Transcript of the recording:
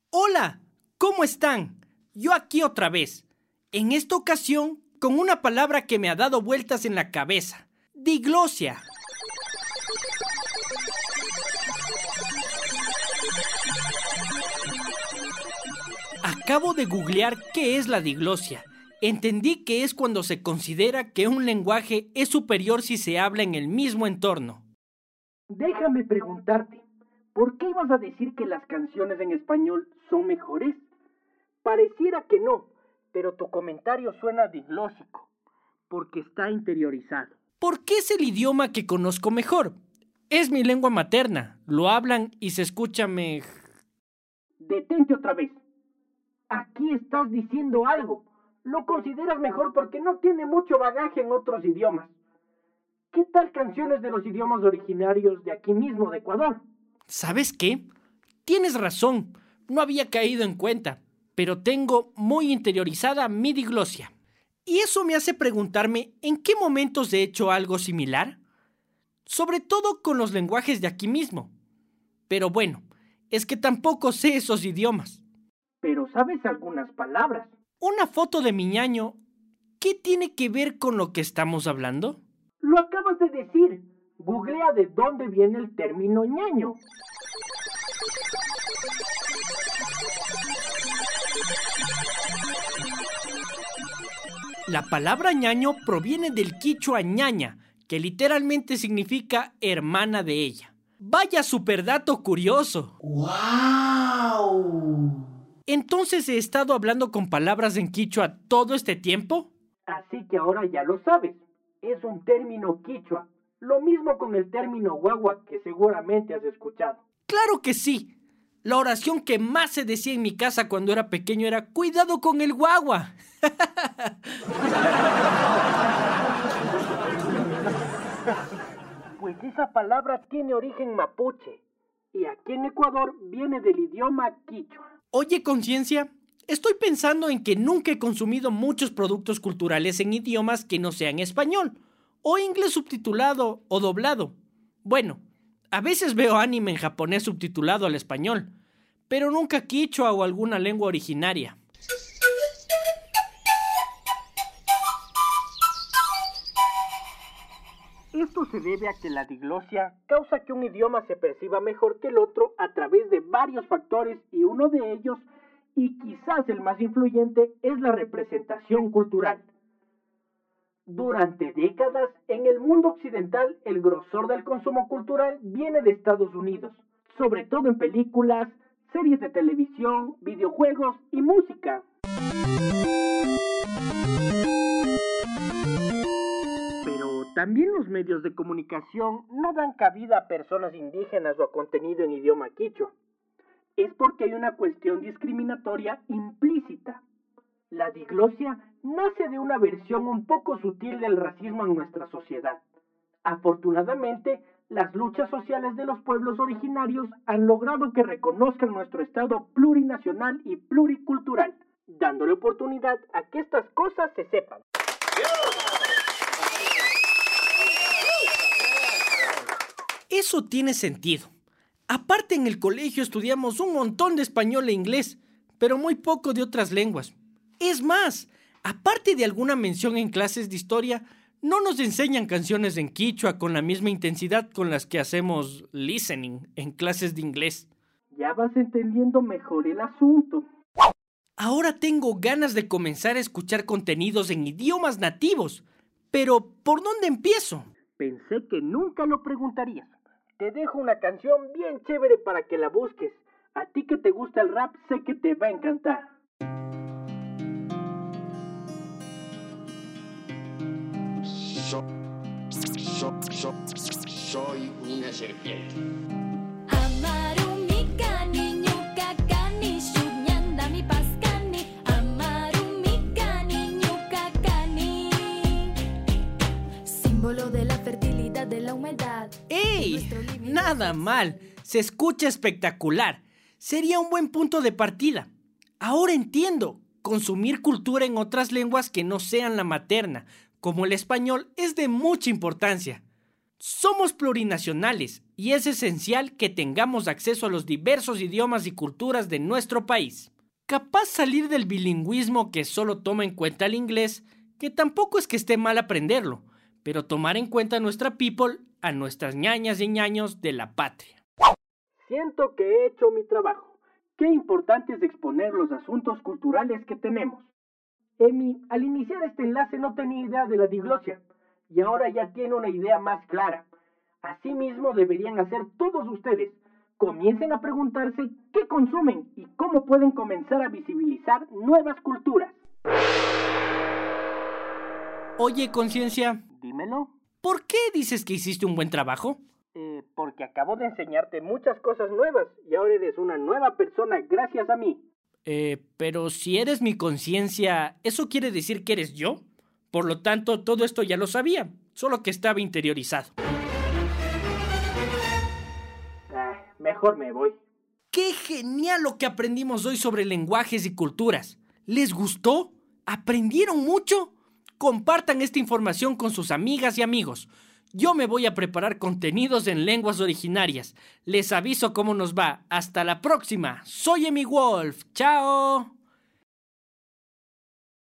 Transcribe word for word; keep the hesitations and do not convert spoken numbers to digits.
Hola, ¿cómo están? Yo aquí otra vez. En esta ocasión, con una palabra que me ha dado vueltas en la cabeza. Diglosia. Acabo de googlear qué es la diglosia. Entendí que es cuando se considera que un lenguaje es superior si se habla en el mismo entorno. Déjame preguntarte, ¿por qué ibas a decir que las canciones en español son mejores? Pareciera que no, pero tu comentario suena diglósico, porque está interiorizado. ¿Por qué es el idioma que conozco mejor? Es mi lengua materna, lo hablan y se escucha me... Detente otra vez. Aquí estás diciendo algo. Lo consideras mejor porque no tiene mucho bagaje en otros idiomas. ¿Qué tal canciones de los idiomas originarios de aquí mismo, de Ecuador? ¿Sabes qué? Tienes razón, no había caído en cuenta, pero tengo muy interiorizada mi diglosia. Y eso me hace preguntarme en qué momentos he hecho algo similar. Sobre todo con los lenguajes de aquí mismo. Pero bueno, es que tampoco sé esos idiomas. Pero sabes algunas palabras. Una foto de mi ñaño, ¿qué tiene que ver con lo que estamos hablando? Lo acabas de decir. Googlea de dónde viene el término ñaño. La palabra ñaño proviene del quichua ñaña, que literalmente significa hermana de ella. ¡Vaya superdato curioso! ¡Wow! ¿Entonces he estado hablando con palabras en quichua todo este tiempo? Así que ahora ya lo sabes. Es un término quichua. Lo mismo con el término guagua que seguramente has escuchado. ¡Claro que sí! La oración que más se decía en mi casa cuando era pequeño era ¡cuidado con el guagua! Pues esa palabra tiene origen mapuche y aquí en Ecuador viene del idioma quichua. Oye, conciencia, estoy pensando en que nunca he consumido muchos productos culturales en idiomas que no sean español, o inglés subtitulado o doblado. Bueno, a veces veo anime en japonés subtitulado al español, pero nunca quichua o alguna lengua originaria. Esto se debe a que la diglosia causa que un idioma se perciba mejor que el otro a través de varios factores y uno de ellos, y quizás el más influyente, es la representación cultural. Durante décadas, en el mundo occidental, el grosor del consumo cultural viene de Estados Unidos, sobre todo en películas, series de televisión, videojuegos y música. Pero también los medios de comunicación no dan cabida a personas indígenas o a contenido en idioma quichua. Es porque hay una cuestión discriminatoria implícita. La diglosia nace de una versión un poco sutil del racismo en nuestra sociedad. Afortunadamente, las luchas sociales de los pueblos originarios han logrado que reconozcan nuestro estado plurinacional y pluricultural, dándole oportunidad a que estas cosas se sepan. Eso tiene sentido. Aparte, en el colegio estudiamos un montón de español e inglés, pero muy poco de otras lenguas. Es más, aparte de alguna mención en clases de historia, no nos enseñan canciones en quichua con la misma intensidad con las que hacemos listening en clases de inglés. Ya vas entendiendo mejor el asunto. Ahora tengo ganas de comenzar a escuchar contenidos en idiomas nativos, pero ¿por dónde empiezo? Pensé que nunca lo preguntarías. Te dejo una canción bien chévere para que la busques. A ti que te gusta el rap, sé que te va a encantar. So, so, so, soy una serpiente. Símbolo de la fertilidad, de la humedad. ¡Ey! Nada mal. Se escucha espectacular. Sería un buen punto de partida. Ahora entiendo. Consumir cultura en otras lenguas que no sean la materna, como el español, es de mucha importancia. Somos plurinacionales y es esencial que tengamos acceso a los diversos idiomas y culturas de nuestro país. Capaz salir del bilingüismo que solo toma en cuenta el inglés, que tampoco es que esté mal aprenderlo, pero tomar en cuenta a nuestra people, a nuestras ñañas y ñaños de la patria. Siento que he hecho mi trabajo. Qué importante es exponer los asuntos culturales que tenemos. Emi, al iniciar este enlace no tenía idea de la diglosia, y ahora ya tiene una idea más clara. Asimismo deberían hacer todos ustedes. Comiencen a preguntarse qué consumen y cómo pueden comenzar a visibilizar nuevas culturas. Oye, Conciencia, Dímelo. ¿por qué dices que hiciste un buen trabajo? Eh, porque acabo de enseñarte muchas cosas nuevas y ahora eres una nueva persona gracias a mí. Eh, pero si eres mi conciencia, ¿eso quiere decir que eres yo? Por lo tanto, todo esto ya lo sabía, solo que estaba interiorizado. Ah, mejor me voy. ¡Qué genial lo que aprendimos hoy sobre lenguajes y culturas! ¿Les gustó? ¿Aprendieron mucho? Compartan esta información con sus amigas y amigos. Yo me voy a preparar contenidos en lenguas originarias. Les aviso cómo nos va. Hasta la próxima. Soy Emi Wolf. ¡Chao!